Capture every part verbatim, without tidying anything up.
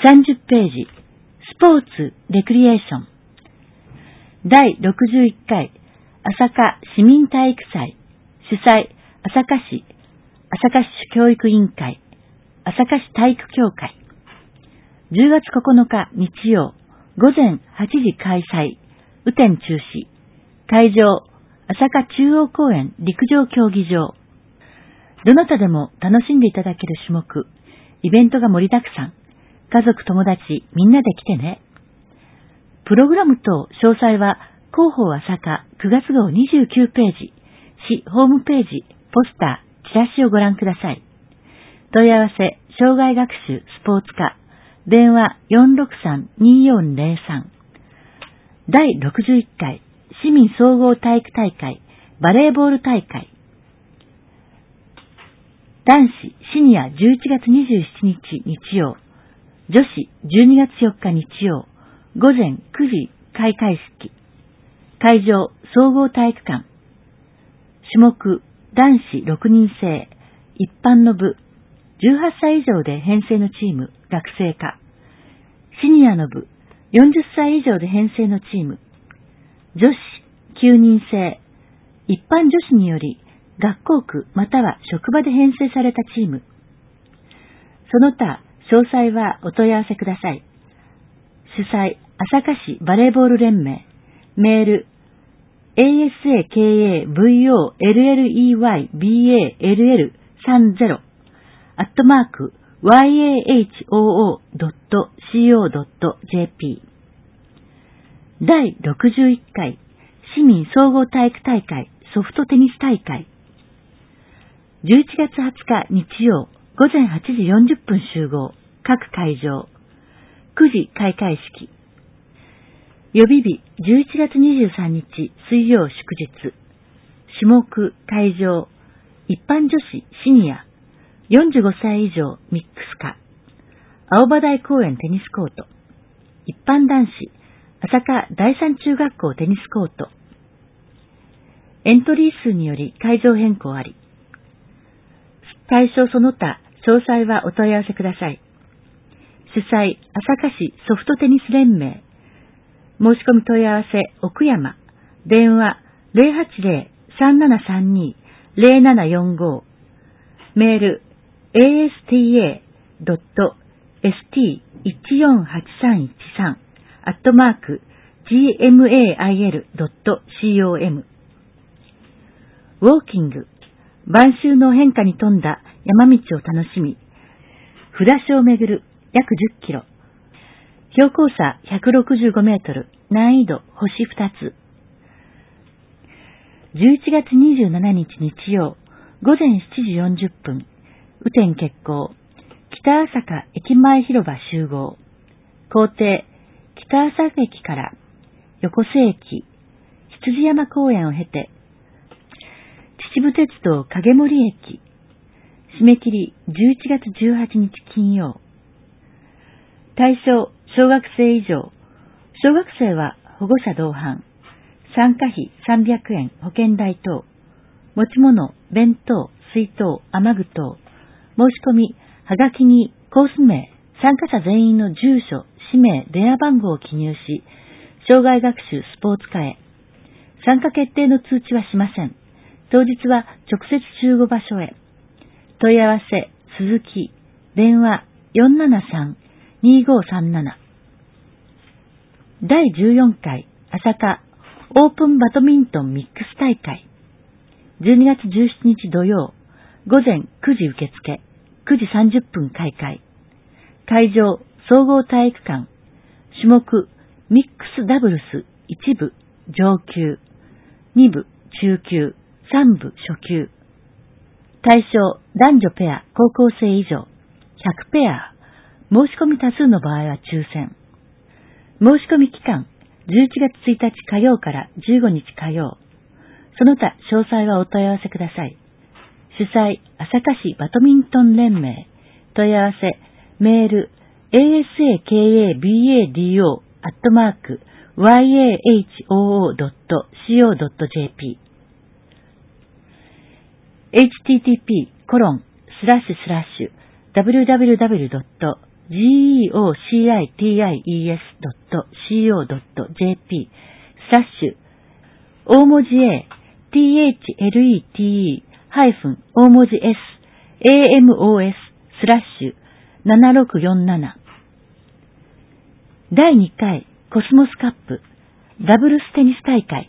さんじゅっページ、スポーツ・レクリエーション。だいろくじゅういっかい、朝霞市民体育祭、主催、朝霞市、朝霞市教育委員会、朝霞市体育協会。じゅうがつここのか日曜、午前はちじ開催、雨天中止。会場、朝霞中央公園陸上競技場。どなたでも楽しんでいただける種目、イベントが盛りだくさん。家族友達みんなで来てね。プログラム等詳細は広報朝霞くがつごうにじゅうきゅうページ、市ホームページ、ポスター、チラシをご覧ください。問い合わせ、障害学習スポーツ課、電話 よんろくさんにーよんぜろさん。だいろくじゅういっかい、市民総合体育大会、バレーボール大会。男子シニアじゅういちがつにじゅうしちにち日曜、女子じゅうにがつよっか日曜、午前くじ開会式。会場、総合体育館。種目、男子ろくにん制、一般の部、じゅうはっさい以上で編成のチーム、学生課。シニアの部、よんじゅっさい以上で編成のチーム。女子きゅうにん制、一般女子により、学校区または職場で編成されたチーム。その他、詳細はお問い合わせください。主催、朝霞市バレーボール連盟。メール、エーエスエーケーエーブイオーエルエルイーワイビーエーエルエルさんじゅう アットマーク ワイエーエイチオーオードットシーオードットジェーピー。だいろくじゅういっかい、市民総合体育大会ソフトテニス大会。じゅういちがつはつか日曜、午前はちじよんじゅっぷん集合、各会場。くじ開会式。予備日じゅういちがつにじゅうさんにち水曜祝日。種目会場、一般女子シニア、よんじゅうごさい以上ミックス化。青葉台公園テニスコート。一般男子、朝霞第三中学校テニスコート。エントリー数により会場変更あり。対象その他、詳細はお問い合わせください。主催、朝霞市ソフトテニス連盟。申し込み問い合わせ、奥山。電話、ゼロはちゼロ さんななさんに ゼロななよんご。メール、エーエスティーエードットエスティーいちよんはちさんいちさん アットマーク ジーエムエーアイエルドットコム。ウォーキング。晩秋の変化に富んだ山道を楽しみ、札所を巡る約じゅっキロ。標高差ひゃくろくじゅうごメートル、難易度星ふたつ。じゅういちがつにじゅうしちにち日曜、午前しちじよんじゅっぷん、雨天決行、北朝霞駅前広場集合。行程、北朝霞駅から横瀬駅、羊山公園を経て、秩父鉄道影森駅。締め切りじゅういちがつじゅうはちにち金曜。対象、小学生以上。小学生は保護者同伴。参加費さんびゃくえん保険代等。持ち物、弁当、水筒、雨具等。申し込み、はがきにコース名、参加者全員の住所、氏名、電話番号を記入し、障害学習スポーツ課へ。参加決定の通知はしません。当日は直接集合場所へ。問い合わせ、鈴木、電話 よんななさんにーごさんなな。だいじゅうよんかい朝霞オープンバドミントンミックス大会。じゅうにがつじゅうしちにち土曜、午前くじ受付、くじさんじゅっぷん開会。会場、総合体育館。種目、ミックスダブルスいち部、上級、に部、中級、さん部、初級。対象、男女ペア、高校生以上、ひゃくペア。申し込み多数の場合は抽選。申し込み期間、じゅういちがつついたち火曜からじゅうごにち火曜。その他、詳細はお問い合わせください。主催、朝霞市バドミントン連盟。問い合わせ、メール、エーエスエーケーエービーエーディーオー アットマーク ワイエーエイチオーオードットコムドットジェーピー。エイチティーティーピーコロンスラッシュスラッシュダブリューダブリューダブリュードットジーイーオーシーアイティーアイイーエスドットシーオードットジェーピー スラッシュ大文字 A、THLETE ハイフン大文字 S、AMOS スラッシュななろくよんなな。だいにかいコスモスカップダブルステニス大会。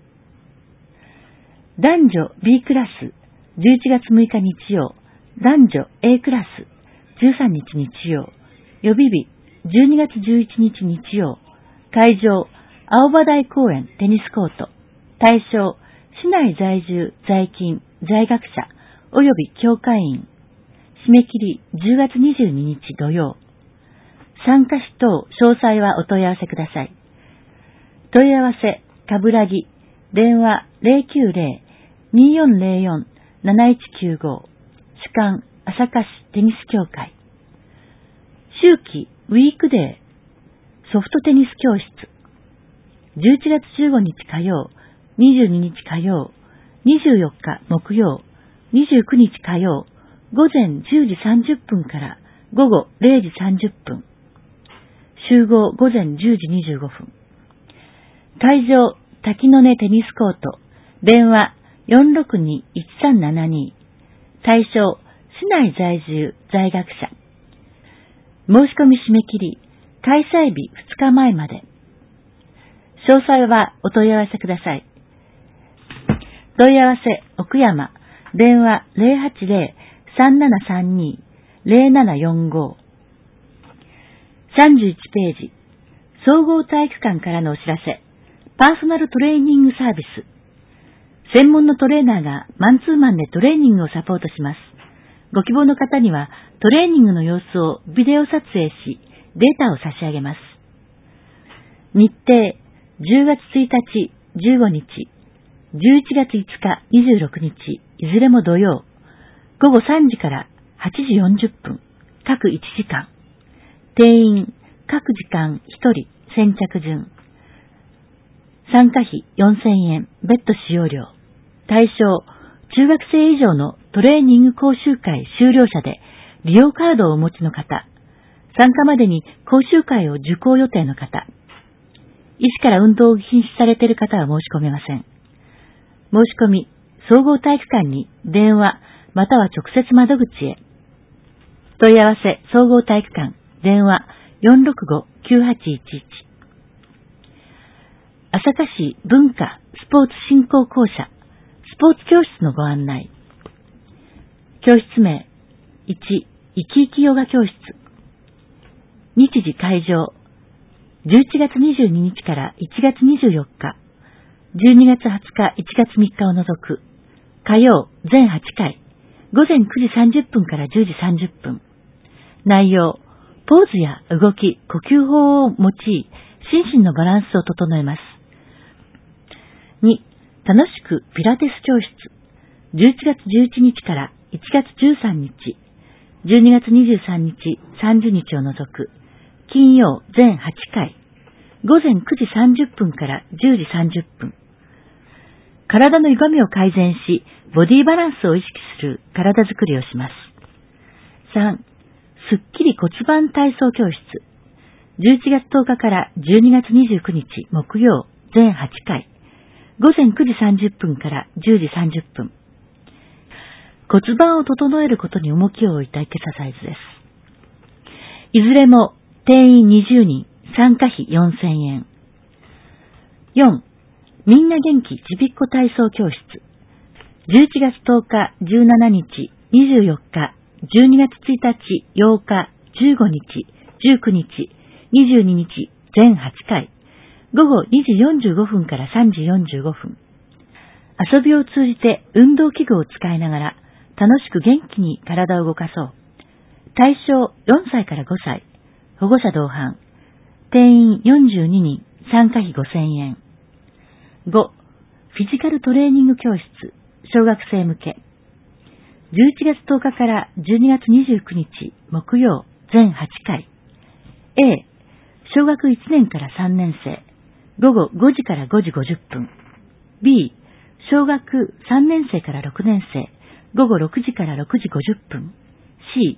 男女 B クラスじゅういちがつむいか日曜、男女 A クラスじゅうさんにち日曜、予備日じゅうにがつじゅういちにち日曜、会場青葉台公園テニスコート、対象市内在住在勤在学者及び教会員、締め切りじゅうがつにじゅうににち土曜。参加費等詳細はお問い合わせください。問い合わせかぶらぎ電話 ゼロきゅうゼロ にーよんゼロよん なないちきゅうご、主幹朝霞市テニス協会。秋季ウィークデーソフトテニス教室。じゅういちがつじゅうごにち火曜、にじゅうににち火曜、にじゅうよっか木曜、にじゅうくにち火曜、午前じゅうじさんじゅっぷんから午後れいじさんじゅっぷん。集合午前じゅうじにじゅうごふん。会場滝の根テニスコート。電話 よんろくにいちさんななに。対象市内在住在学者。申し込み締め切り開催日ふつかまえまで。詳細はお問い合わせください。問い合わせ奥山電話 ゼロはちゼロ さんななさんに ゼロななよんご。さんじゅういちページ総合体育館からのお知らせ。パーソナルトレーニングサービス。専門のトレーナーがマンツーマンでトレーニングをサポートします。ご希望の方にはトレーニングの様子をビデオ撮影し、データを差し上げます。日程じゅうがつついたち、じゅうごにち、じゅういちがついつか、にじゅうろくにち、いずれも土曜、ごごさんじからはちじよんじゅっぷん、各いちじかん。定員、各時間ひとり、先着順。参加費よんせんえん、別途使用料。対象、中学生以上のトレーニング講習会修了者で利用カードをお持ちの方。参加までに講習会を受講予定の方。医師から運動を禁止されている方は申し込めません。申し込み、総合体育館に電話または直接窓口へ。問い合わせ、総合体育館、電話 よんろくご きゅうはちいちいち。朝霞市文化スポーツ振興公社スポーツ教室のご案内。教室名いち、生き生きヨガ教室。日時会場じゅういちがつにじゅうににちからいちがつにじゅうよっか、じゅうにがつはつか、いちがつみっかを除く。火曜全はちかい、午前くじさんじゅっぷんからじゅうじさんじゅっぷん。内容、ポーズや動き、呼吸法を用い、心身のバランスを整えます。に、楽しくピラティス教室。じゅういちがつじゅういちにちからいちがつじゅうさんにち、じゅうにがつにじゅうさんにち、さんじゅうにちを除く。金曜全はちかい、午前くじさんじゅっぷんからじゅうじさんじゅっぷん。体の歪みを改善し、ボディバランスを意識する体づくりをします。さん、すっきり骨盤体操教室。じゅういちがつとおかからじゅうにがつにじゅうくにち木曜全はちかい、午前くじさんじゅっぷんからじゅうじさんじゅっぷん。骨盤を整えることに重きを置いたエクササイズです。いずれも定員にじゅうにん、参加費よんせんえん。よん、みんな元気ちびっこ体操教室。じゅういちがつとおか、じゅうしちにち、にじゅうよっか、じゅうにがつついたち、ようか、じゅうごにち、じゅうくにち、にじゅうににち、全はちかい、ごごにじよんじゅうごふんからさんじよんじゅうごふん。遊びを通じて運動器具を使いながら楽しく元気に体を動かそう。対象よんさいからごさい、保護者同伴。定員よんじゅうににん、参加費ごせんえん。ご、フィジカルトレーニング教室、小学生向け。じゅういちがつとおかからじゅうにがつにじゅうくにち木曜全はちかい。A、小学いちねんからさんねんせい、ごごごじからごじごじゅっぷん。B、小学さんねんせいからろくねんせい、ごごろくじからろくじごじゅっぷん。C、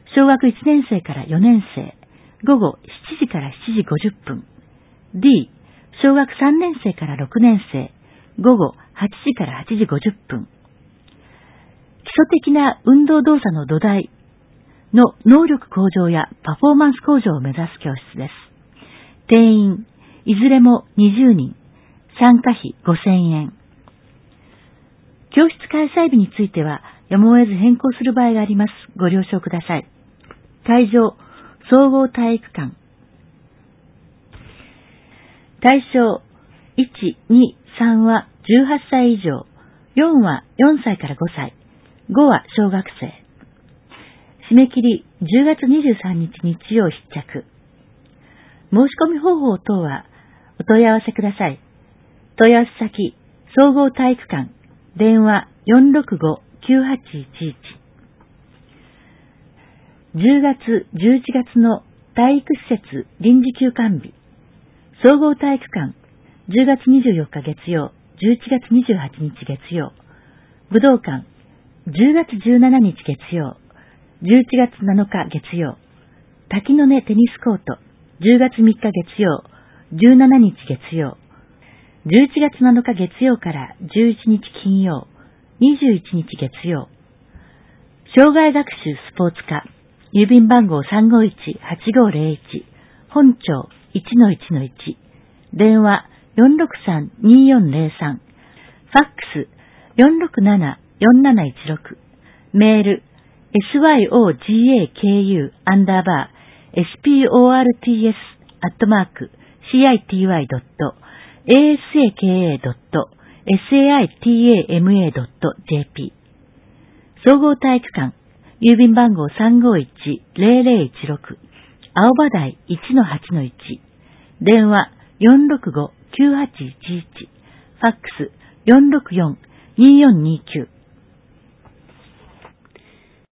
小学いちねん生からよねん生、午後しちじからしちじごじゅっぷん。D、小学さんねん生からろくねん生、午後はちじからはちじごじゅっぷん。基礎的な運動動作の土台の能力向上やパフォーマンス向上を目指す教室です。定員、いずれもにじゅうにん、参加費ごせんえん。教室開催日については、やむを得ず変更する場合があります。ご了承ください。会場、総合体育館。対象、いち、に、さんはじゅうはっさい以上、よんはよんさいからごさい、ごは小学生。締め切りじゅうがつにじゅうさんにち日曜必着。申し込み方法等はお問い合わせください。問い合わせ先、総合体育館、電話 よんろくご きゅうはちいちいち。じゅうがつ、じゅういちがつの体育施設臨時休館日。総合体育館、じゅうがつにじゅうよっか月曜、じゅういちがつにじゅうはちにち月曜。武道館、じゅうがつじゅうしちにち月曜、じゅういちがつなのか月曜。滝の根テニスコート、じゅうがつみっか月曜、じゅうしちにち月曜。じゅういちがつなのか月曜からじゅういちにち金曜、にじゅういちにち月曜。障害学習スポーツ科、郵便番号 さんごいち はちごぜろいち、本町 いちのいちのいち、電話 よんろくさん によんぜろさん、ファックス よんろくなな よんなないちろく、メール syogaku アンダーバー sports アットマーク city.asaka.saitama.jp 総合体育館、郵便番号 さんごいち ぜろぜろいちろく、青葉台 いちのはちのいち、電話 よんろくご きゅうはちいちいち、ファックス よんろくよん によんにきゅう